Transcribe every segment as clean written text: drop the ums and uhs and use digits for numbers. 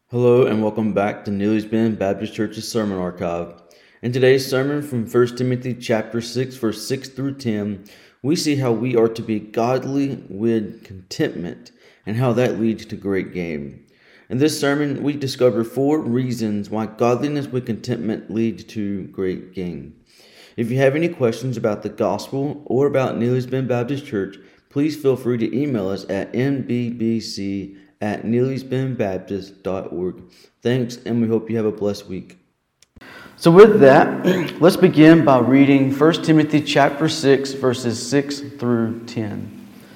Hello and welcome back to Neely's Bend Baptist Church's Sermon Archive. In today's sermon from 1 Timothy chapter 6, verse 6 through 10, we see how we are to be godly with contentment and how that leads to great gain. In this sermon, we discover 4 reasons why godliness with contentment leads to great gain. If you have any questions about the gospel or about Neely's Bend Baptist Church, please feel free to email us at nbbc@neelysbendbaptist.org. Thanks, and we hope you have a blessed week. So with that, let's begin by reading 1 Timothy chapter 6, verses 6 through 10.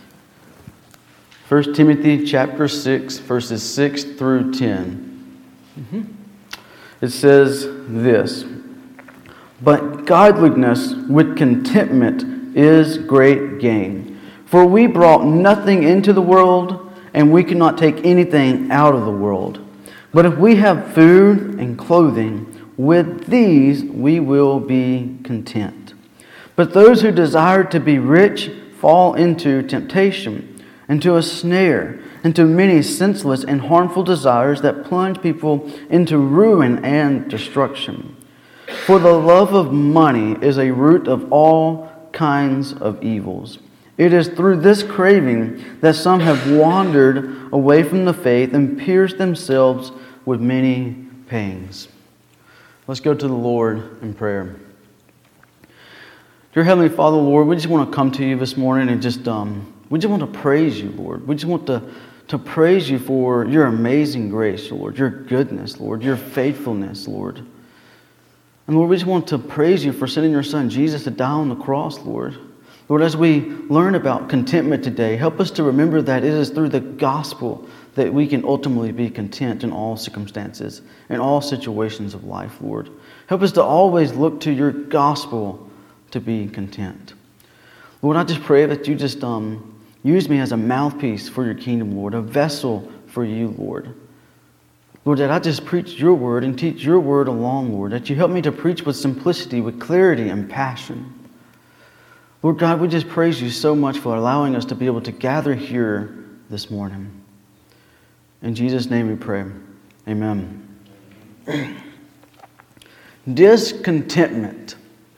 1 Timothy chapter 6, verses 6 through 10. It says this: "But godliness with contentment is great gain. For we brought nothing into the world, and we cannot take anything out of the world. But if we have food and clothing, with these we will be content. But those who desire to be rich fall into temptation, into a snare, into many senseless and harmful desires that plunge people into ruin and destruction. For the love of money is a root of all kinds of evils. It is through this craving that some have wandered away from the faith and pierced themselves with many pangs." Let's go to the Lord in prayer. Dear Heavenly Father, Lord, we just want to come to you this morning and we just want to praise you, Lord. We just want to praise you for your amazing grace, Lord, your goodness, Lord, your faithfulness, Lord. And Lord, we just want to praise you for sending your Son, Jesus, to die on the cross, Lord. Lord, as we learn about contentment today, help us to remember that it is through the gospel that we can ultimately be content in all circumstances, in all situations of life, Lord. Help us to always look to your gospel to be content. Lord, I just pray that you just use me as a mouthpiece for your kingdom, Lord, a vessel for you, Lord. Lord, that I just preach your word and teach your word along, Lord, that you help me to preach with simplicity, with clarity and passion. Lord God, we just praise you so much for allowing us to be able to gather here this morning. In Jesus' name we pray. Amen. Discontentment.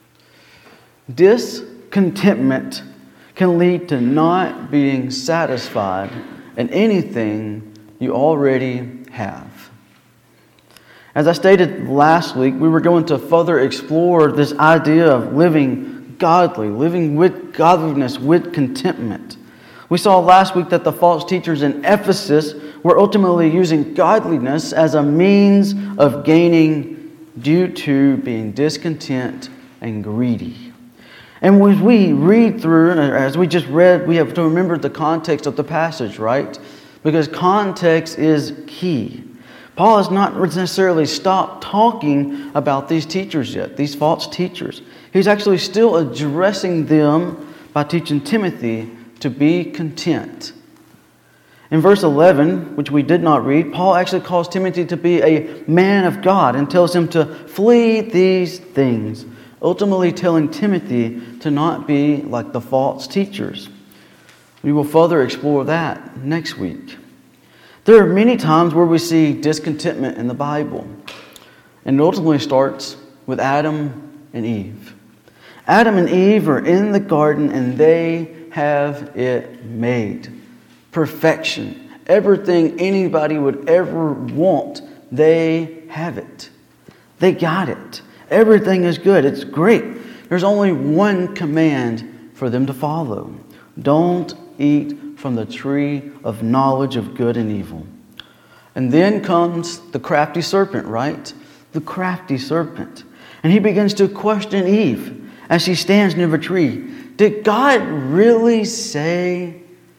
Discontentment can lead to not being satisfied in anything you already have. As I stated last week, we were going to further explore this idea of living godly, living with godliness, with contentment. We saw last week that the false teachers in Ephesus were ultimately using godliness as a means of gaining due to being discontent and greedy. And when we read through, as we just read, we have to remember the context of the passage, right? Because context is key. Paul has not necessarily stopped talking about these teachers yet, these false teachers. He's actually still addressing them by teaching Timothy to be content. In verse 11, which we did not read, Paul actually calls Timothy to be a man of God and tells him to flee these things, ultimately telling Timothy to not be like the false teachers. We will further explore that next week. There are many times where we see discontentment in the Bible, and it ultimately starts with Adam and Eve. Adam and Eve are in the garden and they have it made. Perfection. Everything anybody would ever want, they have it. They got it. Everything is good. It's great. There's only one command for them to follow. Don't eat from the tree of knowledge of good and evil. And then comes the crafty serpent, right? The crafty serpent. And he begins to question Eve as she stands near the tree. Did God really say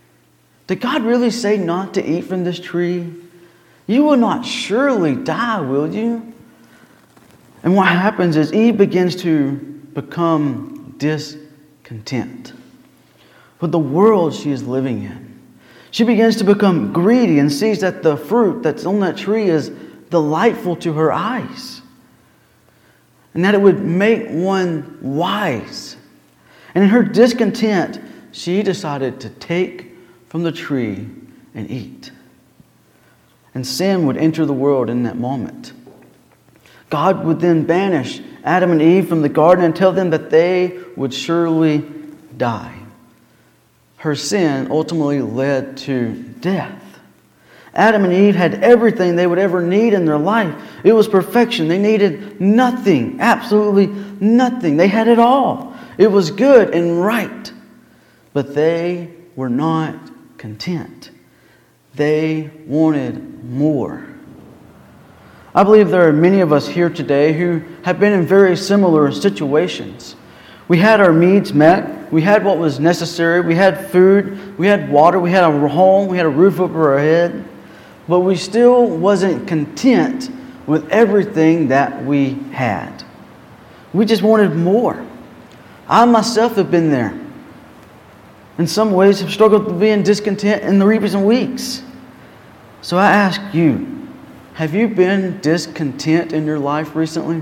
not to eat from this tree? You will not surely die, will you? And what happens is Eve begins to become discontent with the world she is living in. She begins to become greedy and sees that the fruit that's on that tree is delightful to her eyes, and that it would make one wise. And in her discontent, she decided to take from the tree and eat. and sin would enter the world in that moment. God would then banish Adam and Eve from the garden and tell them that they would surely die. Her sin ultimately led to death. Adam and Eve had everything they would ever need in their life. It was perfection. They needed nothing, absolutely nothing. They had it all. It was good and right. But they were not content. They wanted more. I believe there are many of us here today who have been in very similar situations. We had our needs met. We had what was necessary. We had food. We had water. We had a home. We had a roof over our head. But we still wasn't content with everything that we had. We just wanted more. I myself have been there. In some ways, have struggled with being discontent in the recent weeks. So I ask you, have you been discontent in your life recently?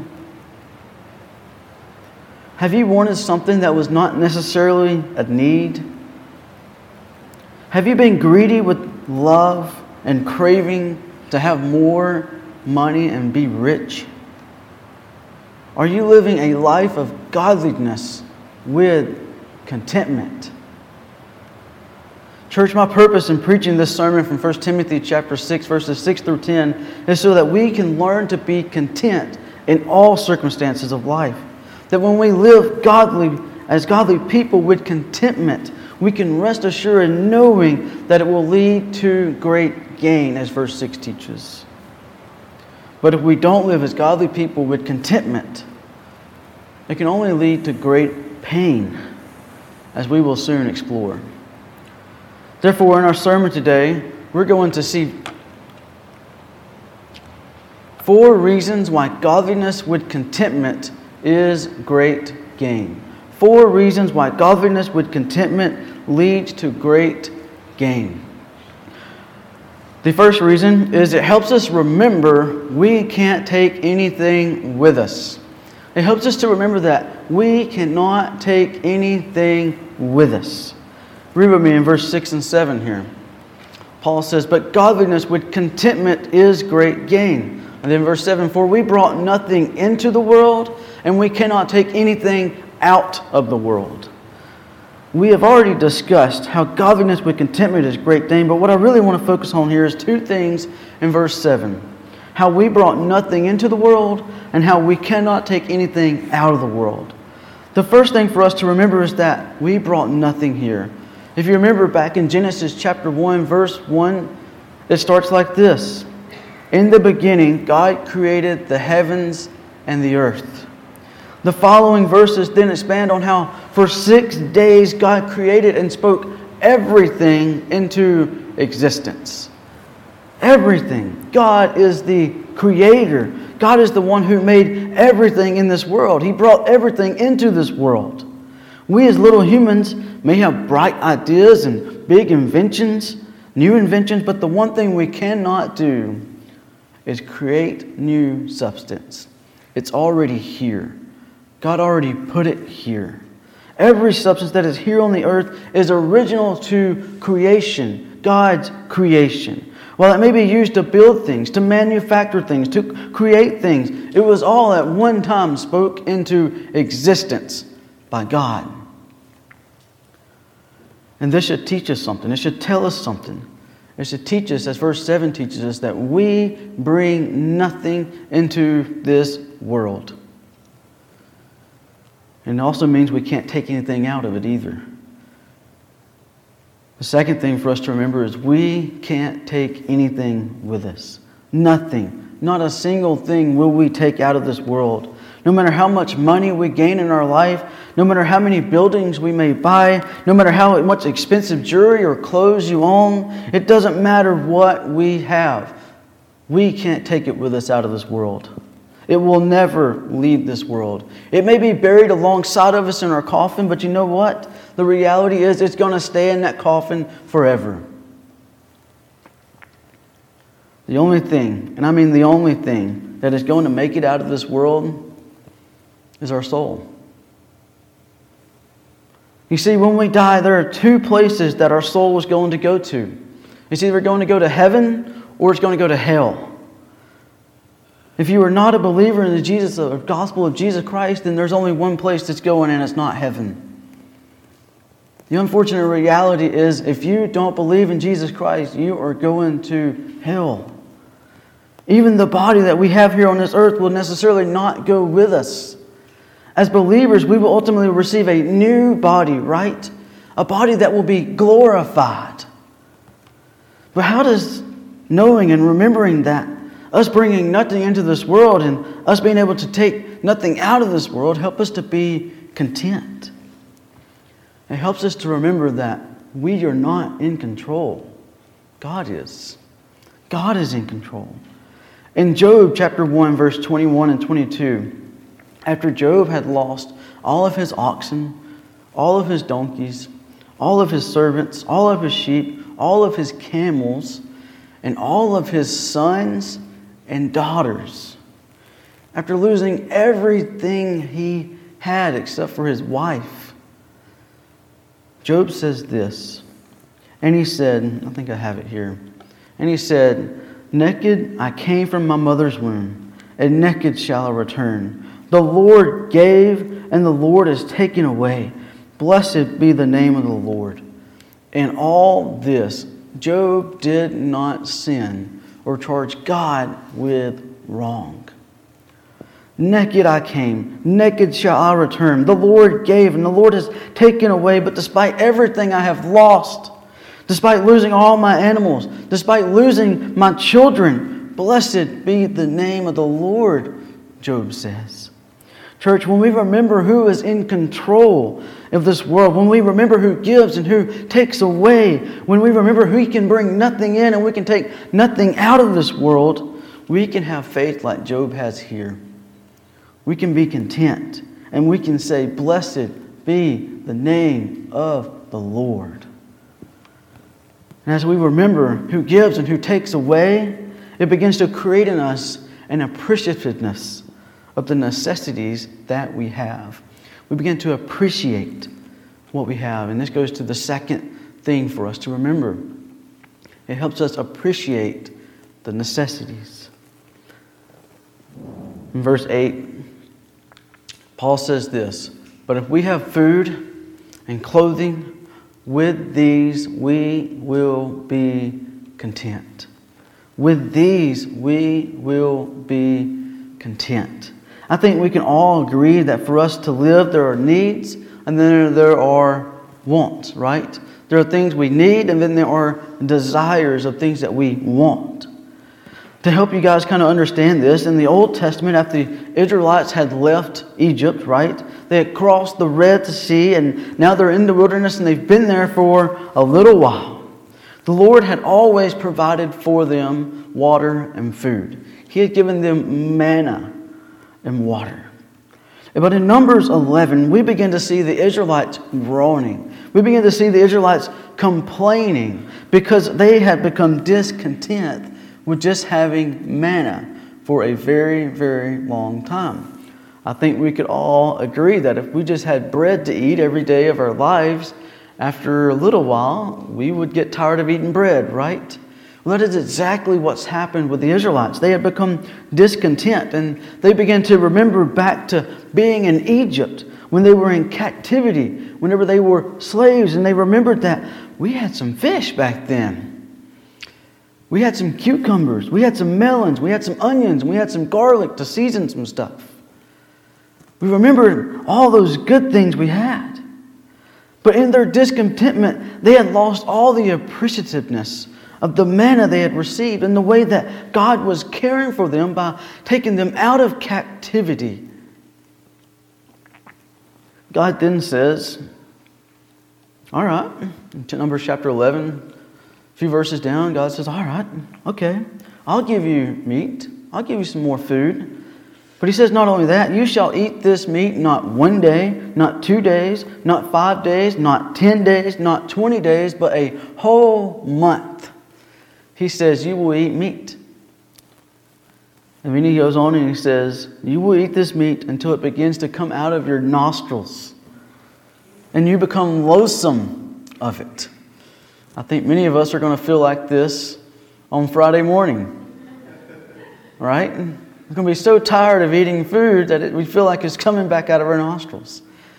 Have you wanted something that was not necessarily a need? Have you been greedy with love and craving to have more money and be rich? Are you living a life of godliness with contentment? Church, my purpose in preaching this sermon from 1 Timothy chapter 6, verses 6 through 10 is so that we can learn to be content in all circumstances of life. That when we live as godly people with contentment, we can rest assured in knowing that it will lead to great gain, as verse 6 teaches. But if we don't live as godly people with contentment, it can only lead to great pain, as we will soon explore. Therefore, in our sermon today, we're going to see 4 reasons why godliness with contentment is great gain. 4 reasons why godliness with contentment leads to great gain. The first reason is it helps us remember we can't take anything with us. It helps us to remember that we cannot take anything with us. Read with me in verse 6 and 7 here. Paul says, "But godliness with contentment is great gain." And then verse 7, "For we brought nothing into the world, and we cannot take anything out of the world." We have already discussed how godliness with contentment is great gain, but what I really want to focus on here is 2 things in verse 7. How we brought nothing into the world, and how we cannot take anything out of the world. The first thing for us to remember is that we brought nothing here. If you remember back in Genesis chapter 1, verse 1, it starts like this. "In the beginning, God created the heavens and the earth." The following verses then expand on how for 6 days God created and spoke everything into existence. Everything. God is the creator. God is the one who made everything in this world. He brought everything into this world. We as little humans may have bright ideas and big inventions, new inventions, but the one thing we cannot do is create new substance. It's already here. God already put it here. Every substance that is here on the earth is original to creation, God's creation. While it may be used to build things, to manufacture things, to create things, it was all at one time spoke into existence by God. And this should teach us something. It should tell us something. It should teach us, as verse 7 teaches us, that we bring nothing into this world. And it also means we can't take anything out of it either. The second thing for us to remember is we can't take anything with us. Nothing. Not a single thing will we take out of this world. No matter how much money we gain in our life, no matter how many buildings we may buy, no matter how much expensive jewelry or clothes you own, it doesn't matter what we have. We can't take it with us out of this world. It will never leave this world. It may be buried alongside of us in our coffin, but you know what? The reality is it's going to stay in that coffin forever. The only thing, and I mean the only thing, that is going to make it out of this world is our soul. You see, when we die, there are 2 places that our soul is going to go to. It's either going to go to heaven or it's going to go to hell. If you are not a believer in the gospel of Jesus Christ, then there's only one place that's going, and it's not heaven. The unfortunate reality is, if you don't believe in Jesus Christ, you are going to hell. Even the body that we have here on this earth will necessarily not go with us. As believers, we will ultimately receive a new body, right? A body that will be glorified. But how does knowing and remembering that, us bringing nothing into this world and us being able to take nothing out of this world, help us to be content? It helps us to remember that we are not in control. God is. God is in control. In Job chapter 1, verse 21 and 22, after Job had lost all of his oxen, all of his donkeys, all of his servants, all of his sheep, all of his camels, and all of his sons and daughters, after losing everything he had except for his wife, Job says this, and he said, I think I have it here, and he said, "Naked I came from my mother's womb, and naked shall I return. The Lord gave, and the Lord has taken away. Blessed be the name of the Lord." In all this, Job did not sin or charge God with wrong. Naked I came, naked shall I return. The Lord gave, and the Lord has taken away. But despite everything I have lost, despite losing all my animals, despite losing my children, blessed be the name of the Lord, Job says. Church, when we remember who is in control of this world, when we remember who gives and who takes away, when we remember who can bring nothing in and we can take nothing out of this world, we can have faith like Job has here. We can be content and we can say, "Blessed be the name of the Lord." And as we remember who gives and who takes away, it begins to create in us an appreciativeness of the necessities that we have. We begin to appreciate what we have. And this goes to the second thing for us to remember. It helps us appreciate the necessities. In verse 8, Paul says this, "But if we have food and clothing, with these we will be content." With these we will be content. I think we can all agree that for us to live, there are needs and then there are wants, right? There are things we need and then there are desires of things that we want. To help you guys kind of understand this, in the Old Testament, after the Israelites had left Egypt, right? They had crossed the Red Sea and now they're in the wilderness and they've been there for a little while. The Lord had always provided for them water and food. He had given them manna and water. But in Numbers 11, we begin to see the Israelites groaning. We begin to see the Israelites complaining because they had become discontent with just having manna for a very, very long time. I think we could all agree that if we just had bread to eat every day of our lives, after a little while, we would get tired of eating bread, right? Well, that is exactly what's happened with the Israelites. They had become discontent and they began to remember back to being in Egypt when they were in captivity, whenever they were slaves, and they remembered that we had some fish back then. We had some cucumbers, we had some melons, we had some onions, we had some garlic to season some stuff. We remembered all those good things we had. But in their discontentment, they had lost all the appreciativeness of the manna they had received and the way that God was caring for them by taking them out of captivity. God then says, all right, in Numbers chapter 11, a few verses down, God says, all right, okay, I'll give you meat. I'll give you some more food. But he says not only that, you shall eat this meat not 1 day, not 2 days, not 5 days, not 10 days, not 20 days, but a whole month. He says, you will eat meat. And then he goes on and he says, you will eat this meat until it begins to come out of your nostrils. And you become loathsome of it. I think many of us are going to feel like this on Friday morning. Right? We're going to be so tired of eating food that we feel like it's coming back out of our nostrils.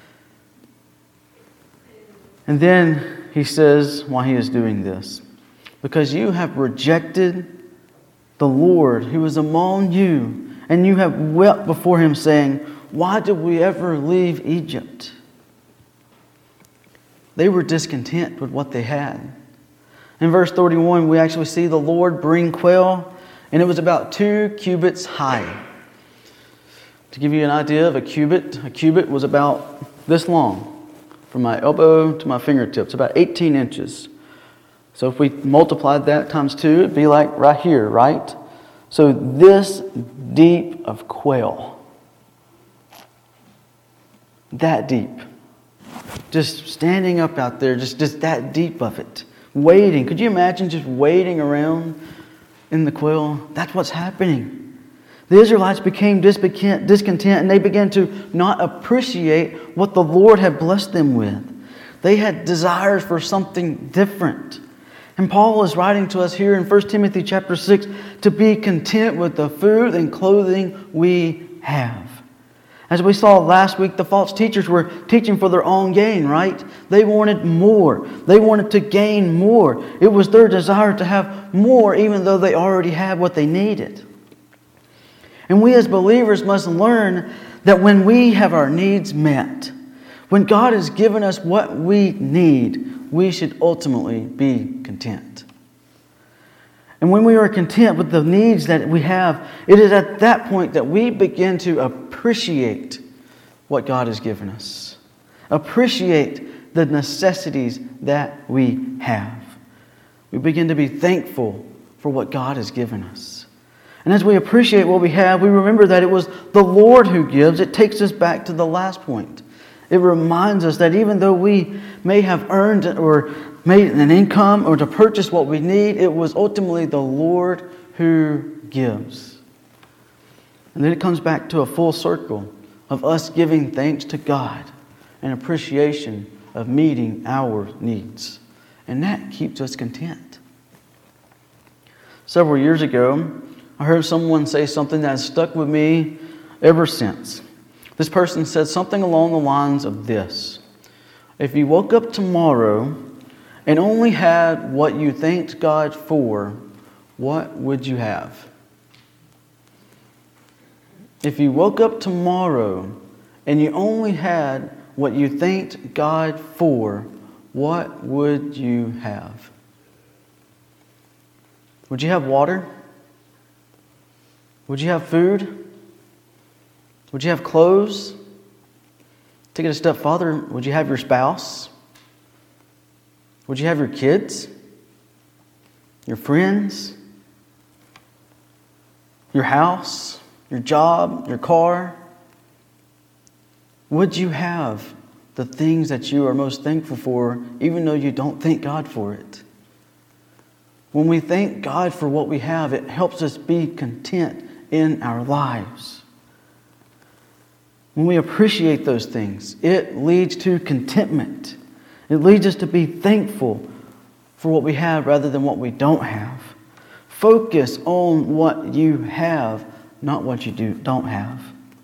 And then he says why he is doing this. Because you have rejected the Lord who is among you, and you have wept before him, saying, why did we ever leave Egypt? They were discontent with what they had. In verse 31, we actually see the Lord bring quail, and it was about 2 cubits high. To give you an idea of a cubit was about this long, from my elbow to my fingertips, about 18 inches. So if we multiplied that times 2, it'd be like right here, right? So this deep of quail. That deep. Just standing up out there, just that deep of it. Waiting. Could you imagine just waiting around in the quail? That's what's happening. The Israelites became discontent, and they began to not appreciate what the Lord had blessed them with. They had desires for something different. And Paul is writing to us here in 1 Timothy chapter 6 to be content with the food and clothing we have. As we saw last week, the false teachers were teaching for their own gain, right? They wanted more. They wanted to gain more. It was their desire to have more, even though they already had what they needed. And we as believers must learn that when we have our needs met, when God has given us what we need, we should ultimately be content. And when we are content with the needs that we have, it is at that point that we begin to appreciate what God has given us. Appreciate the necessities that we have. We begin to be thankful for what God has given us. And as we appreciate what we have, we remember that it was the Lord who gives. It takes us back to the last point. It reminds us that even though we may have earned or made an income or to purchase what we need, it was ultimately the Lord who gives. And then it comes back to a full circle of us giving thanks to God and appreciation of meeting our needs. And that keeps us content. Several years ago, I heard someone say something that has stuck with me ever since. This person said something along the lines of this: if you woke up tomorrow and only had what you thanked God for, what would you have? If you woke up tomorrow and you only had what you thanked God for, what would you have? Would you have water? Would you have food? Would you have clothes? Take it a step farther. Would you have your spouse? Would you have your kids? Your friends? Your house? Your job? Your car? Would you have the things that you are most thankful for, even though you don't thank God for it? When we thank God for what we have, it helps us be content in our lives. When we appreciate those things, it leads to contentment. It leads us to be thankful for what we have rather than what we don't have. Focus on what you have, not what you don't have.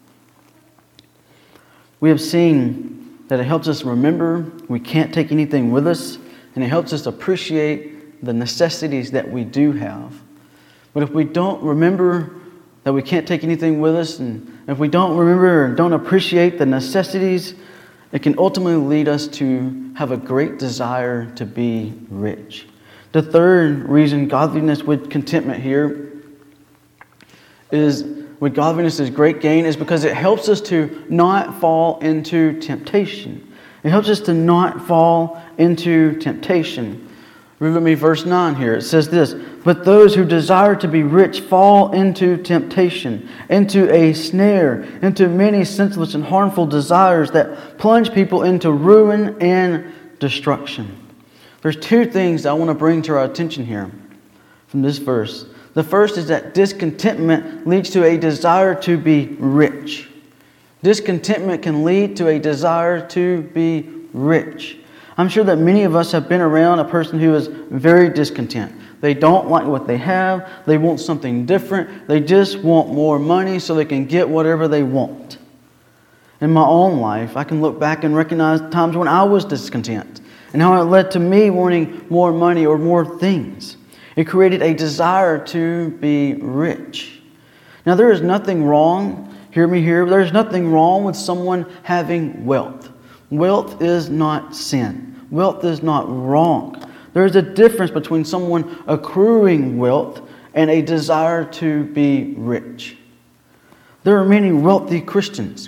We have seen that it helps us remember we can't take anything with us, and it helps us appreciate the necessities that we do have. But if we don't remember that we can't take anything with us, and if we don't remember and don't appreciate the necessities, it can ultimately lead us to have a great desire to be rich. The third reason godliness with contentment here is, with godliness is great gain, is because it helps us to not fall into temptation. It helps us to not fall into temptation. Read with me verse 9 here. It says this: but those who desire to be rich fall into temptation, into a snare, into many senseless and harmful desires that plunge people into ruin and destruction. There's two things I want to bring to our attention here from this verse. The first is that discontentment leads to a desire to be rich. Discontentment can lead to a desire to be rich. I'm sure that many of us have been around a person who is very discontent. They don't like what they have. They want something different. They just want more money so they can get whatever they want. In my own life, I can look back and recognize times when I was discontent and how it led to me wanting more money or more things. It created a desire to be rich. Now, there is nothing wrong, hear me here, there's nothing wrong with someone having wealth. Wealth is not sin. Wealth is not wrong. There is a difference between someone accruing wealth and a desire to be rich. There are many wealthy Christians,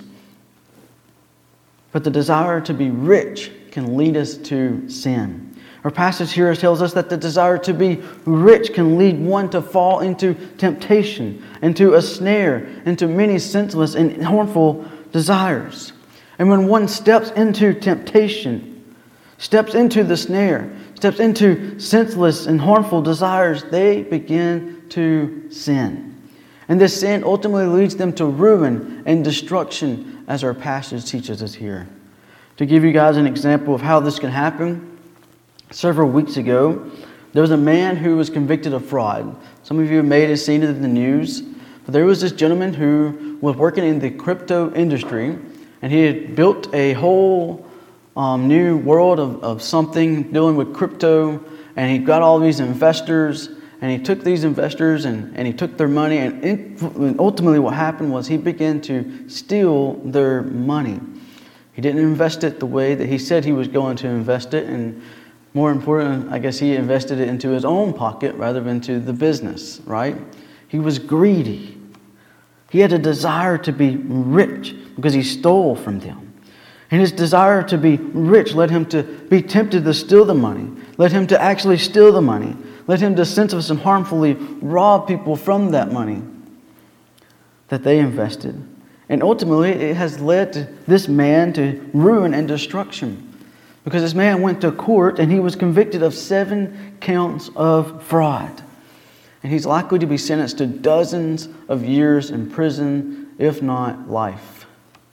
but the desire to be rich can lead us to sin. Our passage here tells us that the desire to be rich can lead one to fall into temptation, into a snare, into many senseless and harmful desires. And when one steps into temptation, steps into the snare, steps into senseless and harmful desires, they begin to sin. And this sin ultimately leads them to ruin and destruction, as our passage teaches us here. To give you guys an example of how this can happen, several weeks ago, there was a man who was convicted of fraud. Some of you may have seen it in the news, but there was this gentleman who was working in the crypto industry, and he had built a whole new world of something dealing with crypto, and he got all these investors, and he took these investors and he took their money, and ultimately what happened was he began to steal their money. He didn't invest it the way that he said he was going to invest it, and more important, I guess he invested it into his own pocket rather than into the business, right? He was greedy. He had a desire to be rich because he stole from them. And his desire to be rich led him to be tempted to steal the money, led him to actually steal the money, led him to senseless and harmfully rob people from that money that they invested. And ultimately, it has led to this man to ruin and destruction. Because this man went to court and he was convicted of 7 counts of fraud. And he's likely to be sentenced to dozens of years in prison, if not life.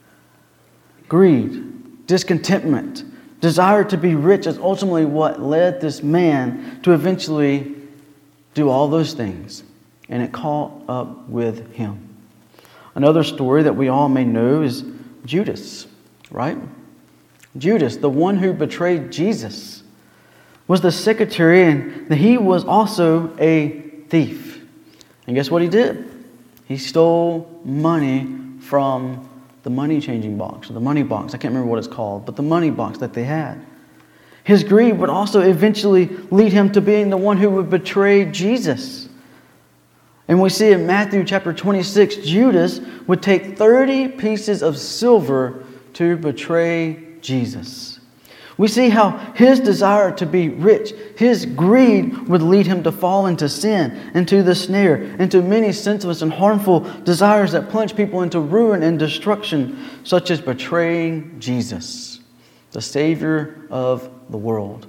Greed, discontentment, desire to be rich is ultimately what led this man to eventually do all those things. And it caught up with him. Another story that we all may know is Judas, right? Judas, the one who betrayed Jesus, was the secretary, and he was also a thief. And guess what he did? He stole money from the money changing box, or the money box. I can't remember what it's called, but the money box that they had. His greed would also eventually lead him to being the one who would betray Jesus. And we see in Matthew chapter 26, Judas would take 30 pieces of silver to betray Jesus. We see how his desire to be rich, his greed would lead him to fall into sin, into the snare, into many senseless and harmful desires that plunge people into ruin and destruction, such as betraying Jesus, the Savior of the world.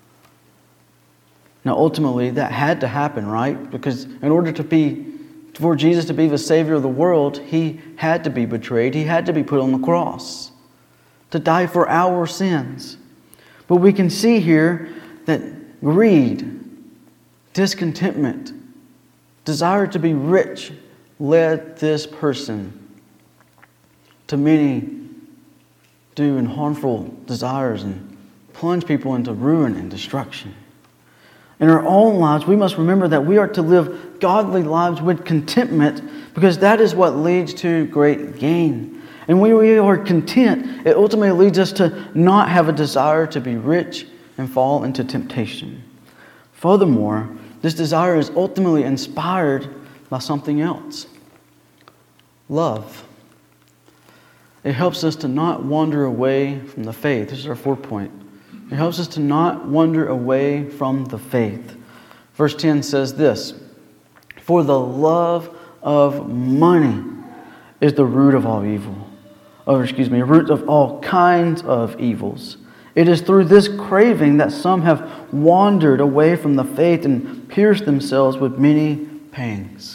Now, ultimately, that had to happen, right? Because in order for Jesus to be the Savior of the world, He had to be betrayed. He had to be put on the cross to die for our sins. But we can see here that greed, discontentment, desire to be rich led this person to many doing harmful desires and plunge people into ruin and destruction. In our own lives, we must remember that we are to live godly lives with contentment, because that is what leads to great gain. And when we are content, it ultimately leads us to not have a desire to be rich and fall into temptation. Furthermore, this desire is ultimately inspired by something else. Love. It helps us to not wander away from the faith. This is our 4th point. It helps us to not wander away from the faith. Verse 10 says this: "For the love of money is the root of all evil." Root of all kinds of evils. It is through this craving that some have wandered away from the faith and pierced themselves with many pangs.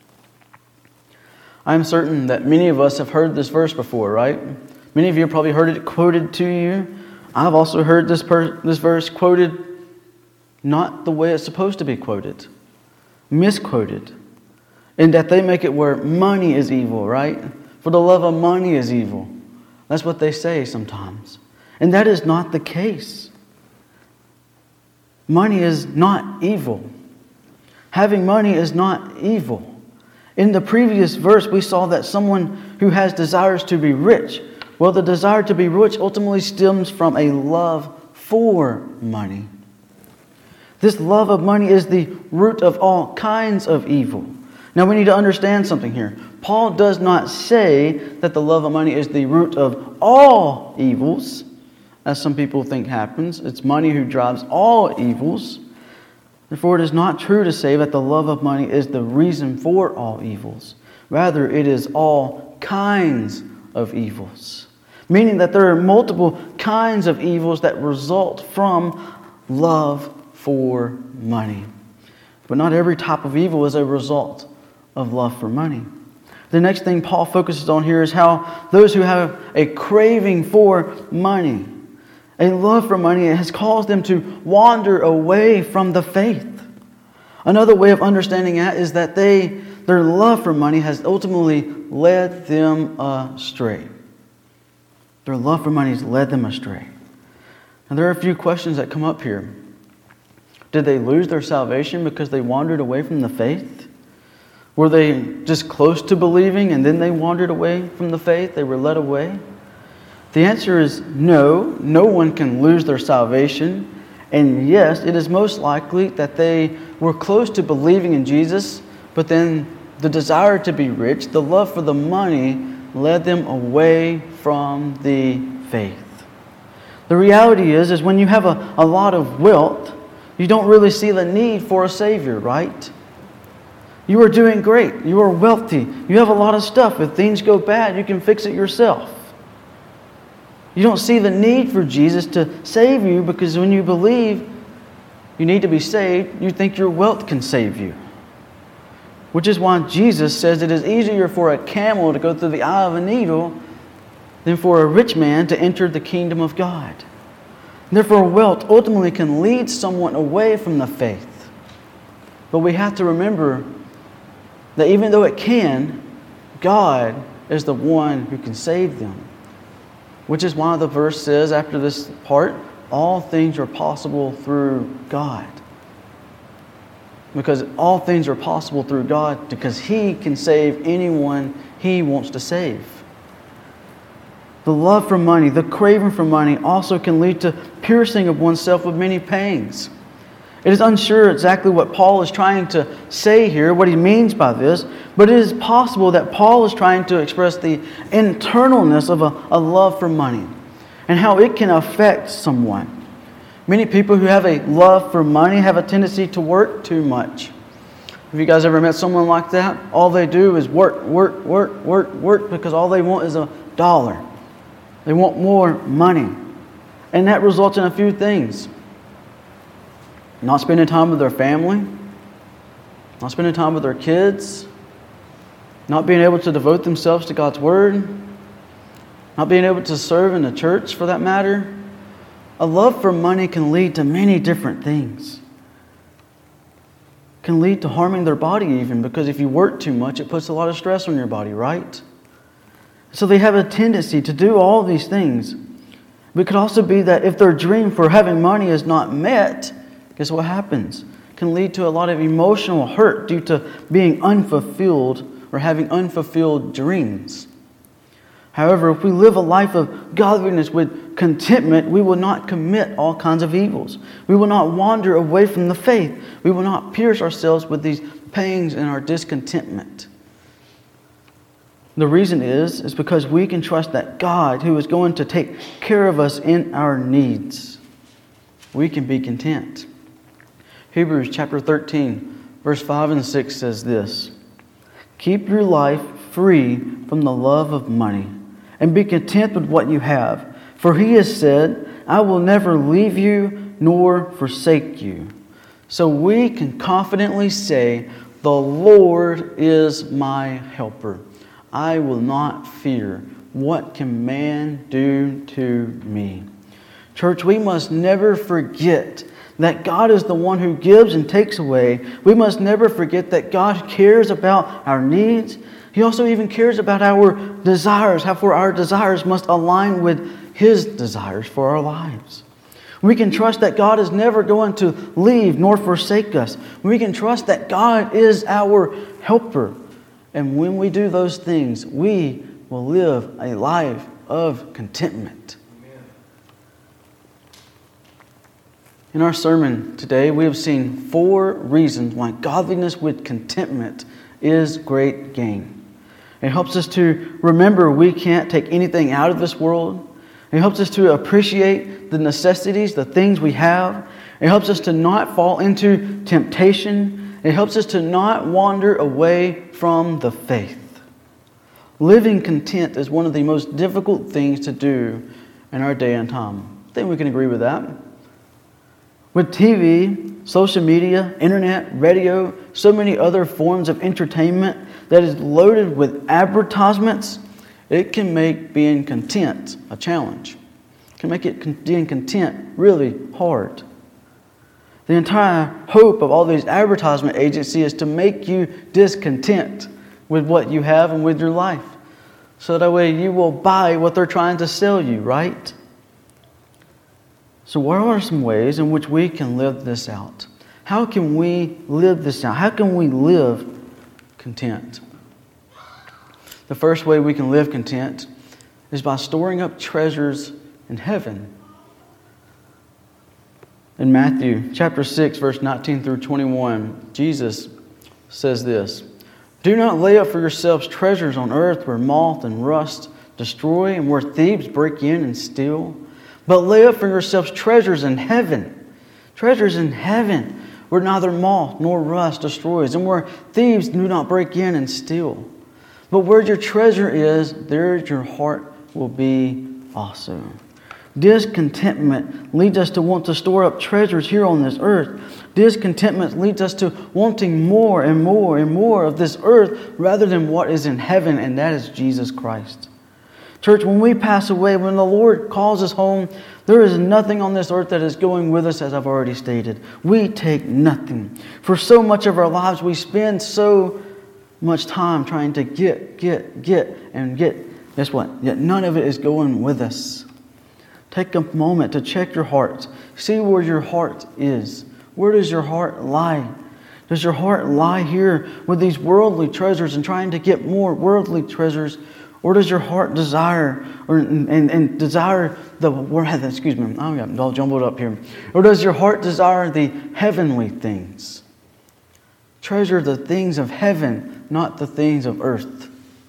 I am certain that many of us have heard this verse before, right? Many of you have probably heard it quoted to you. I've also heard this verse quoted not the way it's supposed to be quoted, misquoted, in that they make it where money is evil, right? For the love of money is evil. That's what they say sometimes. And that is not the case. Money is not evil. Having money is not evil. In the previous verse, we saw that someone who has desires to be rich, well, the desire to be rich ultimately stems from a love for money. This love of money is the root of all kinds of evil. Now we need to understand something here. Paul does not say that the love of money is the root of all evils, as some people think happens. It's money who drives all evils. Therefore, it is not true to say that the love of money is the reason for all evils. Rather, it is all kinds of evils. Meaning that there are multiple kinds of evils that result from love for money. But not every type of evil is a result of love for money. The next thing Paul focuses on here is how those who have a craving for money, a love for money, has caused them to wander away from the faith. Another way of understanding that is that their love for money has ultimately led them astray. Their love for money has led them astray. And there are a few questions that come up here. Did they lose their salvation because they wandered away from the faith? Were they just close to believing and then they wandered away from the faith? They were led away? The answer is no. No one can lose their salvation. And yes, it is most likely that they were close to believing in Jesus, but then the desire to be rich, the love for the money, led them away from the faith. The reality is when you have a lot of wealth, you don't really see the need for a Savior, right? You are doing great. You are wealthy. You have a lot of stuff. If things go bad, you can fix it yourself. You don't see the need for Jesus to save you because when you believe you need to be saved, you think your wealth can save you. Which is why Jesus says it is easier for a camel to go through the eye of a needle than for a rich man to enter the kingdom of God. Therefore, wealth ultimately can lead someone away from the faith. But we have to remember that even though it can, God is the one who can save them. Which is why the verse says after this part, all things are possible through God. Because all things are possible through God because He can save anyone He wants to save. The love for money, the craving for money also can lead to piercing of oneself with many pangs. It is unsure exactly what Paul is trying to say here, what he means by this, but it is possible that Paul is trying to express the internalness of a love for money and how it can affect someone. Many people who have a love for money have a tendency to work too much. Have you guys ever met someone like that? All they do is work because all they want is $1. They want more money. And that results in a few things. Not spending time with their family, not spending time with their kids, not being able to devote themselves to God's Word, not being able to serve in the church for that matter. A love for money can lead to many different things. Can lead to harming their body even, because if you work too much, it puts a lot of stress on your body, right? So they have a tendency to do all these things. But it could also be that if their dream for having money is not met, guess what happens? It can lead to a lot of emotional hurt due to being unfulfilled or having unfulfilled dreams. However, if we live a life of godliness with contentment, we will not commit all kinds of evils. We will not wander away from the faith. We will not pierce ourselves with these pangs and our discontentment. The reason is because we can trust that God, who is going to take care of us in our needs, we can be content. Hebrews chapter 13, verse 5 and 6 says this: "Keep your life free from the love of money, and be content with what you have. For He has said, I will never leave you nor forsake you." So we can confidently say, "The Lord is my helper. I will not fear. What can man do to me?" Church, we must never forget that God is the one who gives and takes away, we must never forget that God cares about our needs. He also even cares about our desires, how for our desires must align with His desires for our lives. We can trust that God is never going to leave nor forsake us. We can trust that God is our helper. And when we do those things, we will live a life of contentment. In our sermon today, we have seen 4 reasons why godliness with contentment is great gain. It helps us to remember we can't take anything out of this world. It helps us to appreciate the necessities, the things we have. It helps us to not fall into temptation. It helps us to not wander away from the faith. Living content is one of the most difficult things to do in our day and time. I think we can agree with that. With TV, social media, internet, radio, so many other forms of entertainment that is loaded with advertisements, it can make being content a challenge. It can make being content really hard. The entire hope of all these advertisement agencies is to make you discontent with what you have and with your life. So that way you will buy what they're trying to sell you, right? So what are some ways in which we can live this out? How can we live this out? How can we live content? The first way we can live content is by storing up treasures in heaven. In Matthew chapter 6, verse 19 through 21, Jesus says this, "Do not lay up for yourselves treasures on earth where moth and rust destroy and where thieves break in and steal. But lay up for yourselves treasures in heaven." Treasures in heaven where neither moth nor rust destroys and where thieves do not break in and steal. But where your treasure is, there your heart will be also. Discontentment leads us to want to store up treasures here on this earth. Discontentment leads us to wanting more and more and more of this earth rather than what is in heaven, and that is Jesus Christ. Church, when we pass away, when the Lord calls us home, there is nothing on this earth that is going with us, as I've already stated. We take nothing. For so much of our lives, we spend so much time trying to get. Guess what? Yet none of it is going with us. Take a moment to check your heart. See where your heart is. Where does your heart lie? Does your heart lie here with these worldly treasures and trying to get more worldly treasures? Or does your heart desire desire the excuse me, I got all jumbled up here. Or does your heart desire the heavenly things? Treasure the things of heaven, not the things of earth.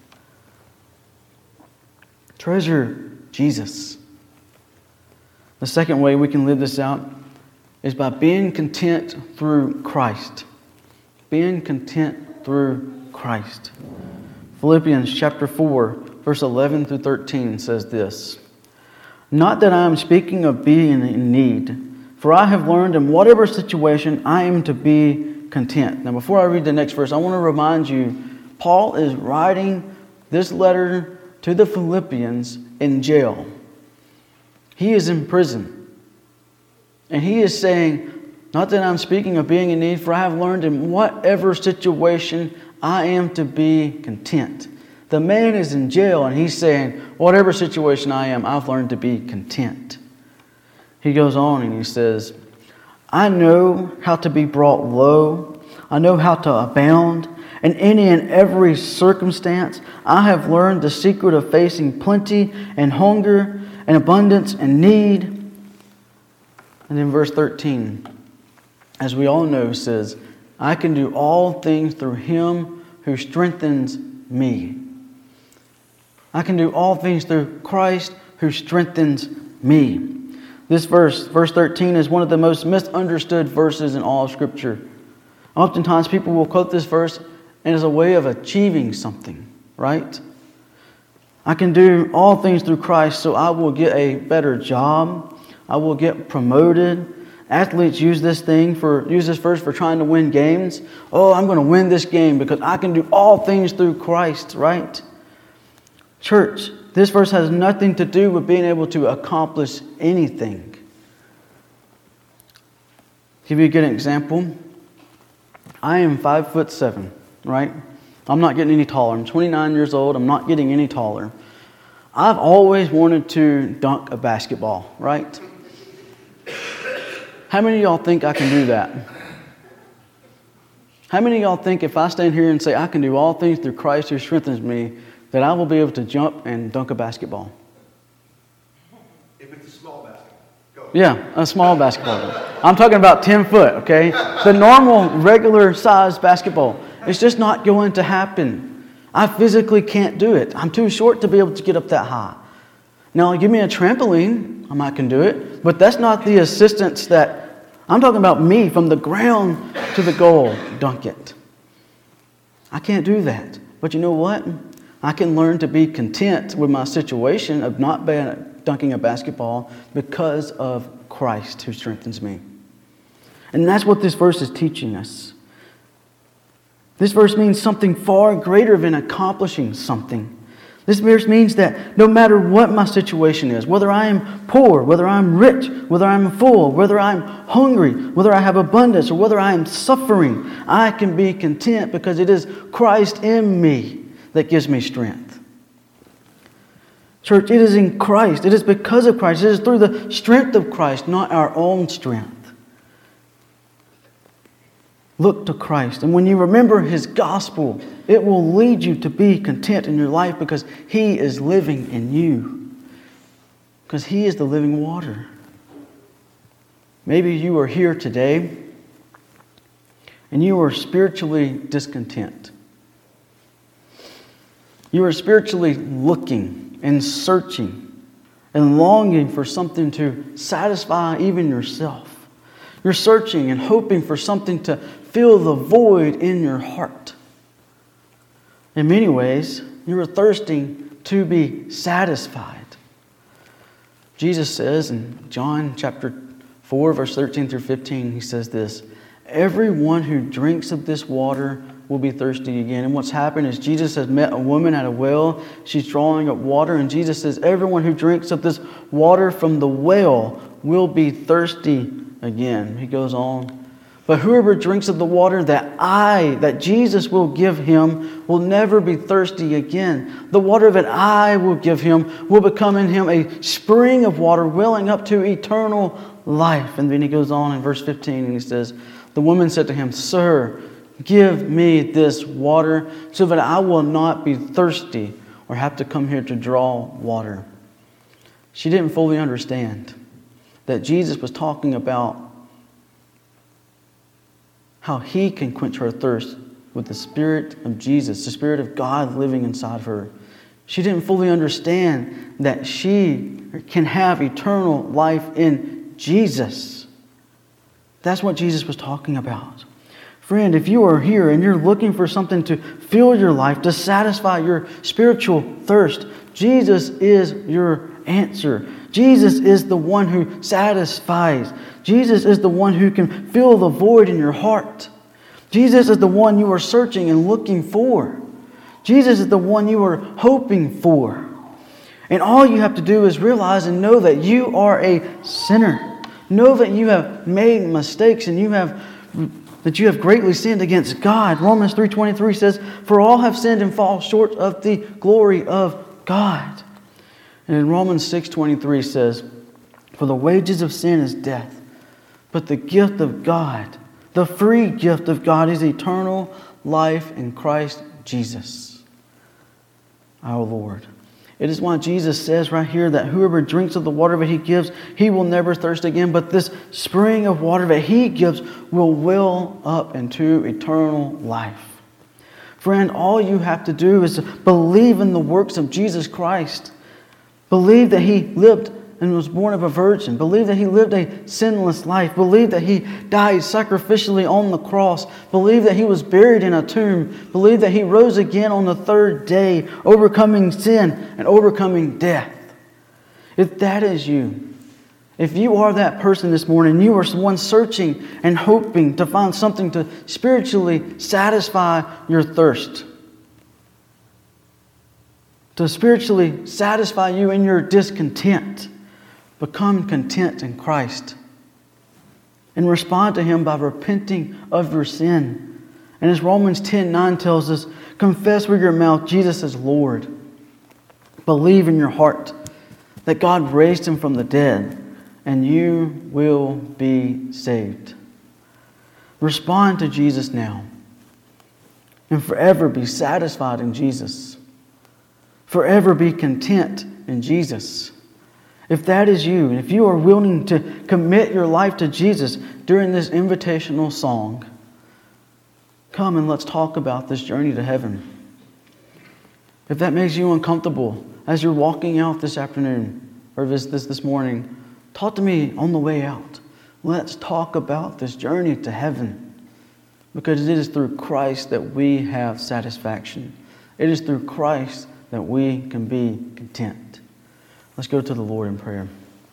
Treasure Jesus. The second way we can live this out is by being content through Christ. Being content through Christ. Philippians chapter 4, verse 11 through 13 says this, "Not that I am speaking of being in need, for I have learned in whatever situation I am to be content." Now, before I read the next verse, I want to remind you, Paul is writing this letter to the Philippians in jail. He is in prison. And he is saying, "Not that I'm speaking of being in need, for I have learned in whatever situation I am to be content." The man is in jail and he's saying, whatever situation I am, I've learned to be content. He goes on and he says, "I know how to be brought low. I know how to abound. In any and every circumstance, I have learned the secret of facing plenty and hunger and abundance and need." And then verse 13, as we all know, says, "I can do all things through Him who strengthens me." I can do all things through Christ who strengthens me. This verse 13, is one of the most misunderstood verses in all of Scripture. Oftentimes people will quote this verse and as a way of achieving something, right? I can do all things through Christ, so I will get a better job. I will get promoted. Athletes use this verse for trying to win games. Oh, I'm going to win this game because I can do all things through Christ, right? Church, this verse has nothing to do with being able to accomplish anything. Give you a good example. I am 5'7", right? I'm not getting any taller. I'm 29 years old. I'm not getting any taller. I've always wanted to dunk a basketball, right? How many of y'all think I can do that? How many of y'all think if I stand here and say I can do all things through Christ who strengthens me, that I will be able to jump and dunk a basketball? If it's a small basketball, go. Yeah, a small basketball. I'm talking about 10 foot, okay? The normal, regular size basketball. It's just not going to happen. I physically can't do it. I'm too short to be able to get up that high. Now, give me a trampoline, I might can do it, but that's not the assistance that I'm talking about. Me from the ground to the goal, dunk it. I can't do that. But you know what? I can learn to be content with my situation of not dunking a basketball because of Christ who strengthens me. And that's what this verse is teaching us. This verse means something far greater than accomplishing something. This verse means that no matter what my situation is, whether I am poor, whether I'm rich, whether I'm full, whether I'm hungry, whether I have abundance, or whether I am suffering, I can be content because it is Christ in me that gives me strength. Church, it is in Christ. It is because of Christ. It is through the strength of Christ, not our own strength. Look to Christ. And when you remember His gospel, it will lead you to be content in your life because He is living in you. Because He is the living water. Maybe you are here today and you are spiritually discontent. You are spiritually looking and searching and longing for something to satisfy even yourself. You're searching and hoping for something to fill the void in your heart. In many ways, you are thirsting to be satisfied. Jesus says in John chapter 4, verse 13 through 15, He says this, "Everyone who drinks of this water will be thirsty again." And what's happened is Jesus has met a woman at a well. She's drawing up water. And Jesus says, everyone who drinks of this water from the well will be thirsty again. He goes on, "But whoever drinks of the water that Jesus will give him will never be thirsty again. The water that I will give him will become in him a spring of water welling up to eternal life." And then he goes on in verse 15 and he says, "The woman said to him, 'Sir, give me this water so that I will not be thirsty or have to come here to draw water.'" She didn't fully understand that Jesus was talking about how He can quench her thirst with the Spirit of Jesus, the Spirit of God living inside of her. She didn't fully understand that she can have eternal life in Jesus. That's what Jesus was talking about. Friend, if you are here and you're looking for something to fill your life, to satisfy your spiritual thirst, Jesus is your answer. Jesus is the one who satisfies. Jesus is the one who can fill the void in your heart. Jesus is the one you are searching and looking for. Jesus is the one you are hoping for. And all you have to do is realize and know that you are a sinner. Know that you have made mistakes and that you have greatly sinned against God. Romans 3:23 says, "For all have sinned and fall short of the glory of God." And in Romans 6:23 says, "For the wages of sin is death, but the gift of God, the free gift of God is eternal life in Christ Jesus, our Lord." It is why Jesus says right here that whoever drinks of the water that He gives, he will never thirst again. But this spring of water that He gives will well up into eternal life. Friend, all you have to do is believe in the works of Jesus Christ. Believe that He lived and was born of a virgin. Believe that He lived a sinless life. Believe that He died sacrificially on the cross. Believe that He was buried in a tomb. Believe that He rose again on the third day, overcoming sin and overcoming death. If that is you, if you are that person this morning, you are someone searching and hoping to find something to spiritually satisfy your thirst, to spiritually satisfy you in your discontent, become content in Christ. and respond to Him by repenting of your sin. And as Romans 10:9 tells us, confess with your mouth Jesus is Lord. Believe in your heart that God raised Him from the dead, and you will be saved. Respond to Jesus now, and forever be satisfied in Jesus. Forever be content in Jesus. If that is you, and if you are willing to commit your life to Jesus during this invitational song, come and let's talk about this journey to heaven. If that makes you uncomfortable as you're walking out this afternoon or this morning, talk to me on the way out. Let's talk about this journey to heaven, because it is through Christ that we have satisfaction. It is through Christ that we can be content. Let's go to the Lord in prayer.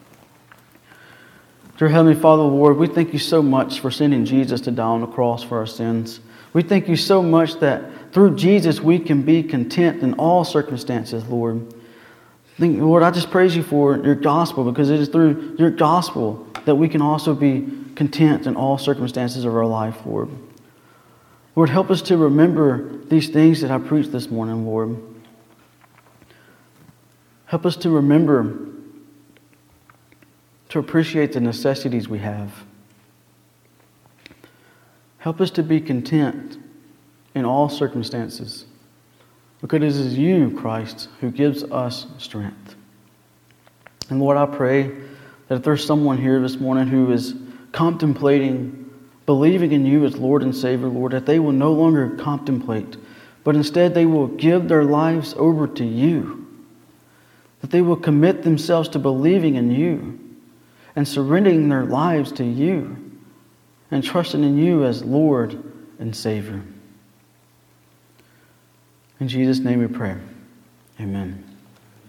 Dear Heavenly Father, Lord, we thank you so much for sending Jesus to die on the cross for our sins. We thank you so much that through Jesus we can be content in all circumstances, Lord. Lord, I just praise you for your gospel, because it is through your gospel that we can also be content in all circumstances of our life, Lord. Lord, help us to remember these things that I preached this morning, Lord. Help us to remember to appreciate the necessities we have. Help us to be content in all circumstances, because it is you, Christ, who gives us strength. And Lord, I pray that if there's someone here this morning who is contemplating believing in you as Lord and Savior, Lord, that they will no longer contemplate, but instead they will give their lives over to you. That they will commit themselves to believing in you and surrendering their lives to you and trusting in you as Lord and Savior. In Jesus' name we pray. Amen.